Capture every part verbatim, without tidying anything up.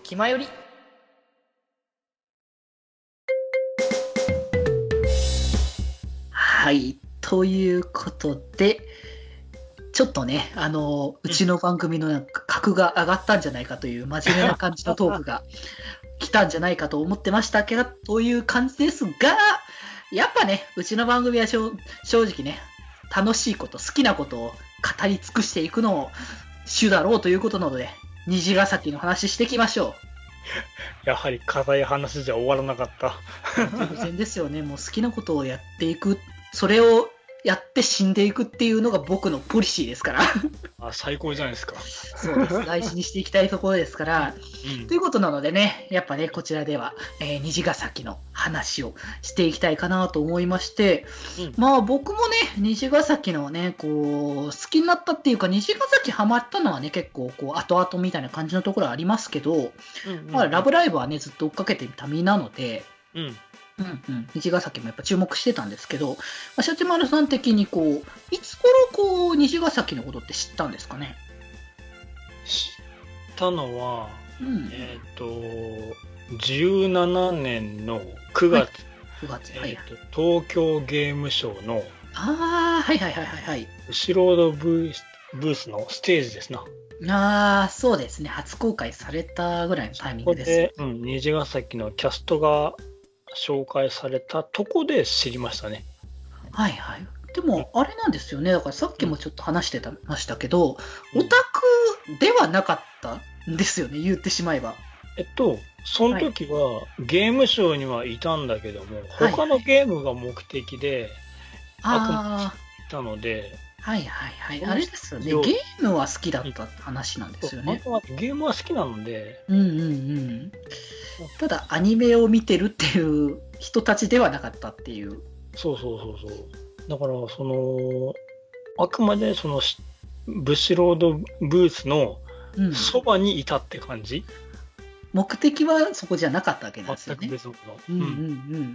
気まより。はい、ということで、ちょっとね、あの、うちの番組のなんか格が上がったんじゃないかという真面目な感じのトークが来たんじゃないかと思ってましたけど、という感じですが、やっぱね、うちの番組は正直ね、楽しいこと、好きなことを語り尽くしていくのを主だろうということなので、虹ヶ崎の話していきましょう。やはり硬い話じゃ終わらなかった。 当然ですよね。もう好きなことをやっていく、それをやって死んでいくっていうのが僕のポリシーですから。 あ、最高じゃないですか。 そうです。大事にしていきたいところですから。うん、ということなのでね、やっぱね、こちらでは、えー、虹ヶ崎の話をしていきたいかなと思いまして、うん、まあ僕もね、虹ヶ崎のね、こう、好きになったっていうか、虹ヶ崎ハマったのはね、結構、こう、後々みたいな感じのところはありますけど、うんうんうん、まあ、ラブライブはね、ずっと追っかけてみた身なので、うんうんうん、虹ヶ崎もやっぱ注目してたんですけど、まあ、シャチマルさん的にこう、いつ頃こう、虹ヶ崎のことって知ったんですかね？ 知ったのは、うん、えっ、ー、と、じゅうななねんのくがつ、はい、 くがつ、はい、 えーと、東京ゲームショウの、 ああ、はいはいはいはいはい。 後ろのブース、ブースのステージですな。 ああ、そうですね。初公開されたぐらいのタイミングですね。 そこで、うん、虹ヶ崎のキャストが紹介されたとこで知りましたね。 はいはい。でも、あれなんですよね。だからさっきもちょっと話してましたけど、うん、オタクではなかったんですよね。言ってしまえば。 えっと、その時は、ゲームショーにはいたんだけども、はい、他のゲームが目的で、はいはい、あくいたので、 はいはいはい。あれですよね。ゲームは好きだったって話なんですよね。 ゲームは好きなので。 うんうんうん。ただ、アニメを見てるっていう人たちではなかったっていう。 そうそうそうそう。だから、その、あくまでその、ブシロードブースのそばにいたって感じ、 うん、目的はそこじゃなかったわけなんですよね。 全く別の。 うんうんうん。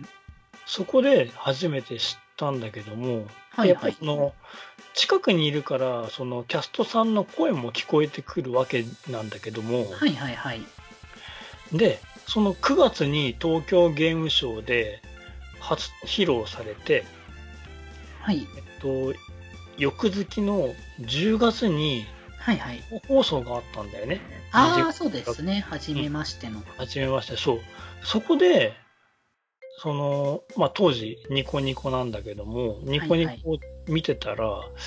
そこで初めて知ったんだけども、はいはい、やっぱりその、近くにいるから、そのキャストさんの声も聞こえてくるわけなんだけども、 はいはいはい。 で、そのくがつに東京ゲームショウで初披露されて、 はい。 えっと、翌月のじゅうがつに、 はいはい。 放送があったんだよね。 ああ、そうですね。はじめましての。 はじめまして、そう。そこで、その、まあ、当時、ニコニコなんだけども、ニコニコを見てたら、はいはい、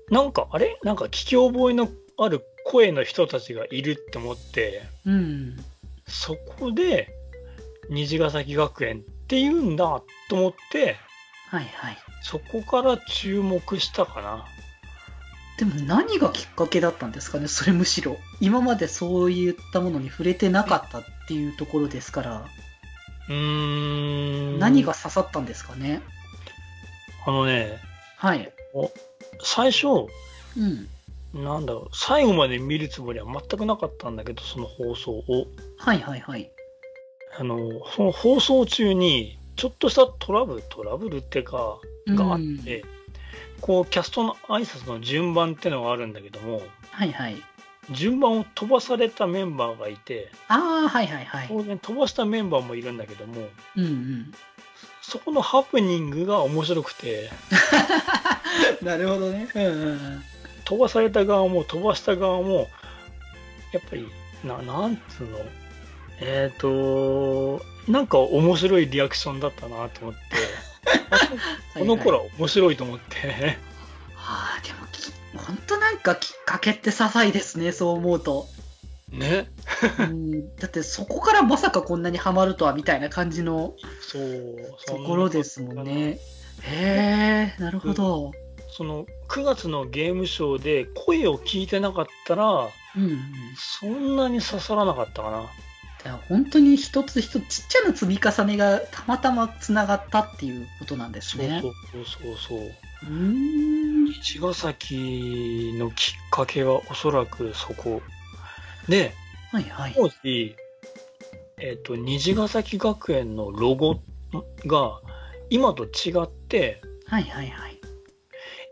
なんか、あれなんか聞き覚えのある声の人たちがいるって思って、 うん。 そこで、虹ヶ崎学園って言うんだと思って、 はいはい。 そこから注目したかな。 でも何がきっかけだったんですかね、それむしろ。今までそういったものに触れてなかったっていうところですから。 うーん。 何が刺さったんですかね。 あのね。 はい。 最初、 うん。 なんだろう、最後まで見るつもりは全くなかったんだけど、その放送を。 はいはいはい。 あの、その放送中に、ちょっとしたトラブル、トラブルっていうか、があって、うん、こう、キャストの挨拶の順番ってのがあるんだけども、 はいはい。 順番を飛ばされたメンバーがいて、 ああ、はいはいはい。 当然飛ばしたメンバーもいるんだけども、 うんうん。 そこのハプニングが面白くて。 なるほどね。うんうんうん。 飛ばされた側も飛ばした側も、やっぱり、な、なんつうの、えっ、ー、と、なんか面白いリアクションだったなと思って、この頃は面白いと思って。はいはい、 はあ、でも、ほんとなんかきっかけって些細ですね、そう思うと。 ね。 うん、だってそこからまさかこんなにハマるとはみたいな感じのそうところですもんね。へえ、なるほど。 そのくがつのゲームショーで声を聞いてなかったら、うんうん、そんなに刺さらなかったかな。 だから本当に一つ一つちっちゃな積み重ねがたまたまつながったっていうことなんですね。 そうそうそうそう。うーん。虹ヶ崎のきっかけはおそらくそこ。で、 はいはい、 当時、えっと、虹ヶ崎学園のロゴが今と違って、 はいはいはい。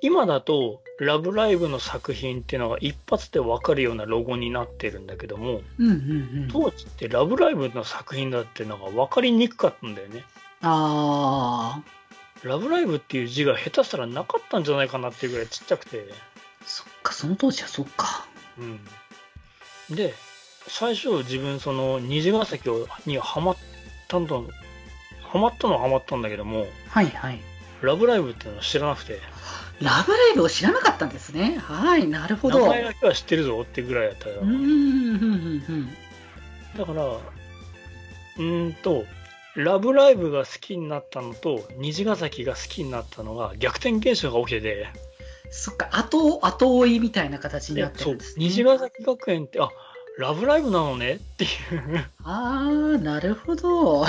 今だと、ラブライブの作品っていうのが一発で分かるようなロゴになってるんだけども、 うんうんうん、 当時ってラブライブの作品だっていうのが分かりにくかったんだよね。 ああ。ラブライブっていう字が下手したらなかったんじゃないかなっていうぐらいちっちゃくて。 そっか、その当時はそっか。 うん。で、最初自分その虹ヶ崎にハマったの、ハマったのはハマったんだけども、 はいはい。 ラブライブっていうのを知らなくて。 ラブライブを知らなかったんですね。はい、なるほど。 名前だけは知ってるぞってぐらいやったよ。 うん、うん、うん、うん。 だから、うーんと、ラブライブが好きになったのと、虹ヶ崎が好きになったのが逆転現象が起きてて。 そっか、後、後追いみたいな形になってるんですね。 そう、虹ヶ崎学園って、あ、ラブライブなのねっていう。 あー、なるほど。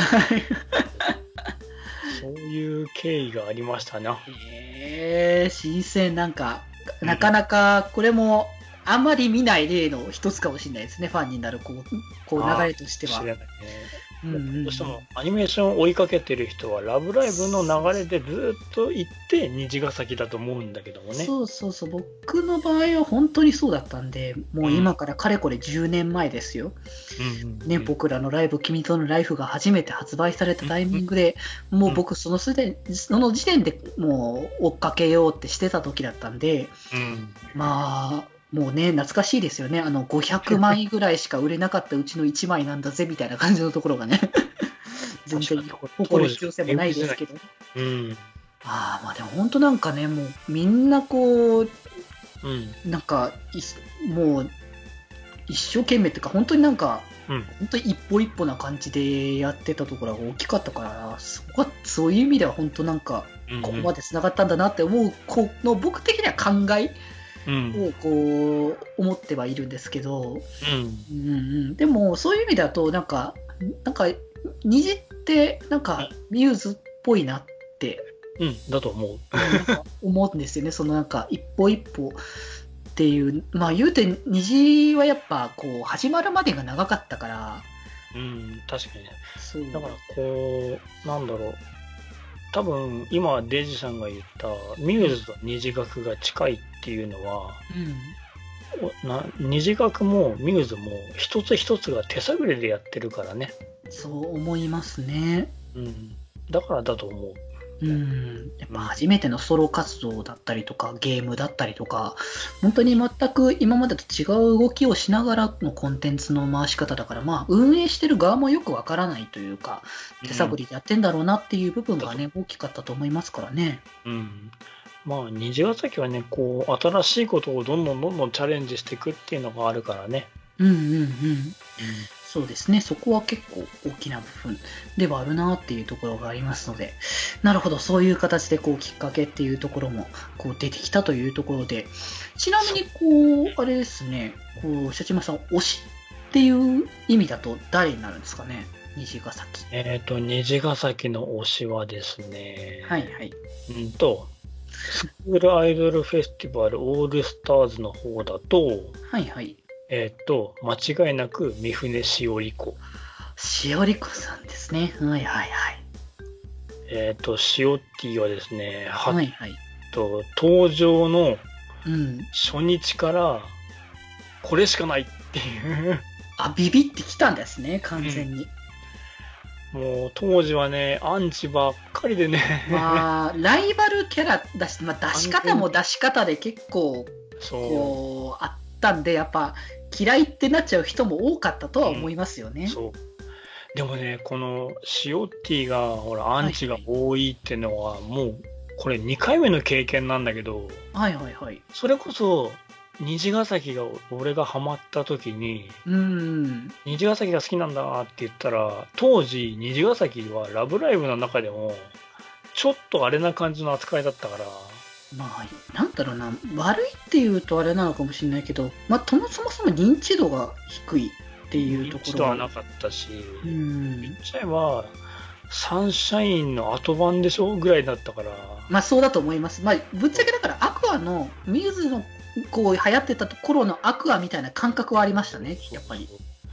そういう経緯がありましたな。 えー、新鮮。なんか、なかなかこれもあんまり見ない例の一つかもしれないですね、ファンになるこうこう流れとしては。 知らないね。 うんうんうん、 どうしてもアニメーションを追いかけてる人はラブライブの流れでずっと行って虹ヶ崎だと思うんだけどもね。 そうそうそう、僕の場合は本当にそうだったんで、もう今からかれこれじゅうねんまえですよ。うんうんうん、ね、僕らのライブ、君とのライフが初めて発売されたタイミングで、うんうん、もう僕そのすでその時点でもう追っかけようってしてた時だったんで、うん、まあもうね、懐かしいですよね。あの、ごひゃくまいぐらいしか売れなかったうちのいちまいなんだぜ、みたいな感じのところがね。全然誇る必要性もないですけど。うん。ああ、まあでも本当なんかね、もうみんなこう、うん、なんか、もう、一生懸命っていうか、本当になんか、うん、本当に一歩一歩な感じでやってたところが大きかったから、そこはそういう意味では本当なんか、ここまで繋がったんだなって思う、この僕的には考え、うん、をこう思ってはいるんですけど、うんうんうん、でもそういう意味だとなんかなんか虹ってなんかミューズっぽいなって、 うん、だと思う思うんですよね。そのなんか一歩一歩っていう、まあ言うて虹はやっぱこう始まるまでが長かったから、 うん、確かにね。そうだからこうなんだろう。多分今デイジさんが言ったミューズと虹学が近いっていうのは、うん、な虹学もミューズも一つ一つが手探りでやってるからね。 そう思いますね。 うん、だからだと思う。 うん、やっぱ初めてのソロ活動だったりとかゲームだったりとか本当に全く今までと違う動きをしながらのコンテンツの回し方だから、まあ、運営してる側もよくわからないというか手探りでやってんだろうなっていう部分がね、うん、大きかったと思いますからね。 うん、まあ虹ヶ崎はねこう新しいことをどんどんどんどんチャレンジしていくっていうのがあるからね。 うんうんうん、うん、そうですね。そこは結構大きな部分ではあるなっていうところがありますので、なるほど、そういう形でこうきっかけっていうところもこう出てきたというところで、ちなみにこう、あれですね、こう、シャチマさん、推しっていう意味だと誰になるんですかね、虹ヶ崎。 えっと、虹ヶ崎の推しはですね、 はいはい。 うんと、スクールアイドルフェスティバルオールスターズの方だと、 はいはい。 えっと、間違いなく三船しおり子。 しおり子さんですね。はいはいはい。 えっと、しおってぃはですね、 はいはい。 と登場のうん。 初日からこれしかないっていう、 あ、ビビってきたんですね、完全に。 うん、もう当時はね、アンチばっかりでね。 まあ、ライバルキャラだし、まあ、出し方も出し方で結構、こう、あったんで、やっぱ嫌いってなっちゃう人も多かったとは思いますよね。 うん、そう。でもね、このシオッティがほらアンチが多いっていうのは、もうこれにかいめの経験なんだけど、 はいはいはい。 それこそ虹ヶ崎が俺がハマった時に、うん、虹ヶ崎が好きなんだって言ったら、当時虹ヶ崎はラブライブの中でもちょっとあれな感じの扱いだったから。 まあ、なんだろうな、悪いっていうとあれなのかもしれないけど、まあ、そもそも認知度が低いっていうところ。認知度はなかったし、うん、言っちゃえば、サンシャインの後版でしょぐらいだったから。 まあそうだと思います。まあ、ぶっちゃけだからアクアの、ミューズのこう流行ってた頃のアクアみたいな感覚はありましたね、やっぱり。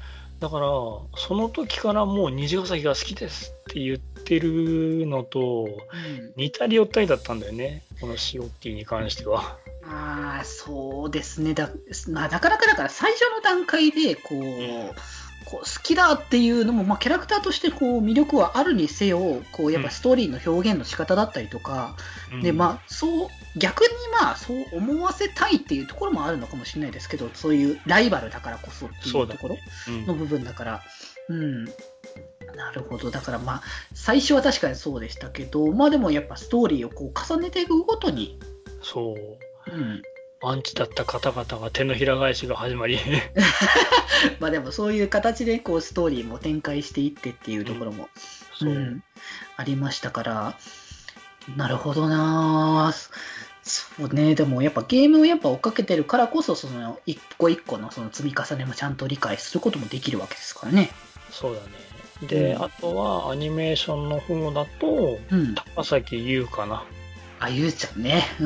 だから、その時からもう虹ヶ崎が好きですって言ってるのと、うん、似たり寄ったりだったんだよね、このシオッティに関しては。 ああ、そうですね。だ、まあ、なかなかだから最初の段階で、こう、うん、こう好きだっていうのも、まあ、キャラクターとしてこう魅力はあるにせよ、こうやっぱストーリーの表現の仕方だったりとか、うん、で、まあ、そう、逆にまあ、そう思わせたいっていうところもあるのかもしれないですけど、そういうライバルだからこそっていうところの部分だから、う、ねうん、うん。なるほど。だからまあ、最初は確かにそうでしたけど、まあでもやっぱストーリーをこう重ねていくごとに、 そう。うん。アンチだった方々が手のひら返しが始まり。 まあでもそういう形でこうストーリーも展開していってっていうところも、うんうん、ありましたから、なるほどなそうね。でもやっぱゲームをやっぱ追っかけてるからこそ、その一個一個のその積み重ねもちゃんと理解することもできるわけですからね。 そうだね。で、うん、あとはアニメーションの方だと、うん、高崎優かな。 あ、ゆうちゃんね。うん。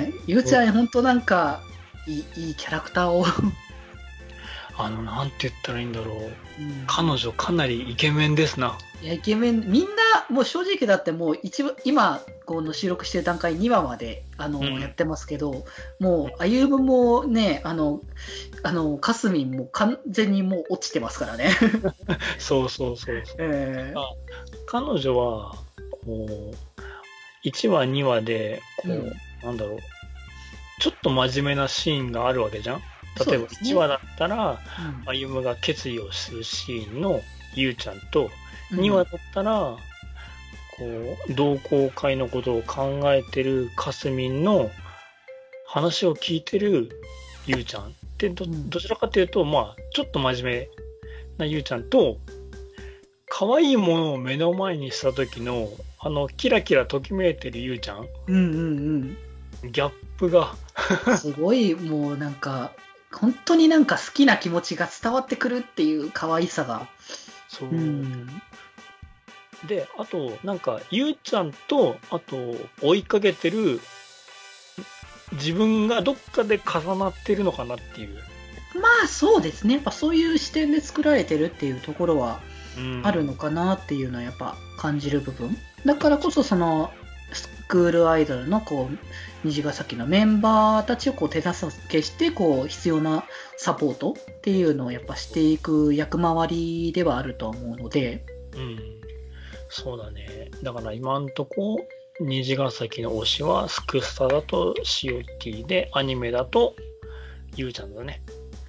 ゆうちゃん、ほんとなんか、いい、いいキャラクターを。 あの、なんて言ったらいいんだろう。うん、彼女かなりイケメンですな。 いや、イケメン、みんな、もう正直だってもう一部、今、この収録してる段階にわまで、あの、うん、やってますけど、もう、あゆむもね、あの、あの、かすみんも完全にもう落ちてますからね。 そうそうそうそう。えー、彼女は、こう、いちわ、にわで、こう、うん、なんだろう、ちょっと真面目なシーンがあるわけじゃん。例えばいちわだったら、あゆむが決意をするシーンのゆうちゃんと、うん、にわだったら、こう、同好会のことを考えてるかすみんの話を聞いてるゆうちゃん。で、ど、どちらかというと、まあ、ちょっと真面目なゆうちゃんと、可愛いものを目の前にした時の、あの、キラキラときめいてるゆうちゃん。 うんうんうん。ギャップが。 すごい、もうなんか、本当になんか好きな気持ちが伝わってくるっていう可愛さが。 そう。うん、で、あと、なんか、ゆうちゃんと、あと、追いかけてる、自分がどっかで重なってるのかなっていう。 まあそうですね。やっぱそういう視点で作られてるっていうところはあるのかなっていうのはやっぱ感じる部分。だからこそそのスクールアイドルのこう虹ヶ崎のメンバーたちをこう手助けしてこう必要なサポートっていうのをやっぱしていく役回りではあると思うので。 うん。そうだね。だから今んとこ虹ヶ崎の推しはスクスタだとシオティで、アニメだとゆうちゃんだね。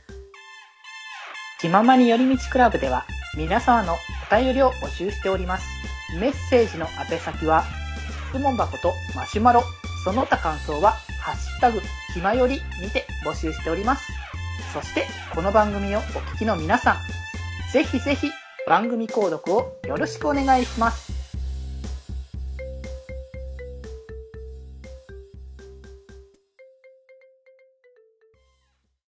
気ままに寄り道クラブでは皆様のお便りを募集しております。メッセージの宛先は質問箱とマシュマロ、その他感想はハッシュタグひまよりにて募集しております。そしてこの番組をお聞きの皆さん、ぜひぜひ番組購読をよろしくお願いします。